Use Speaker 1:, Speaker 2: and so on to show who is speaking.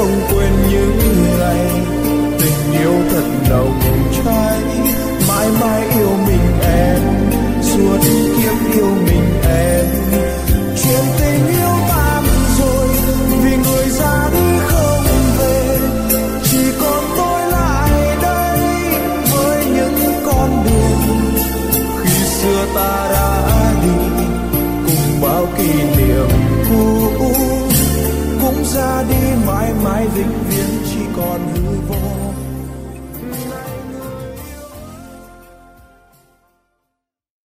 Speaker 1: không quên những ngày tình yêu thật nồng cháy, mãi mãi yêu mình em, suốt kiếp yêu mình em. Chuyện tình yêu tan rồi vì người ra đi không về, chỉ còn tôi lại đây với những con đường khi xưa ta đã đi cùng bao kỷ niệm.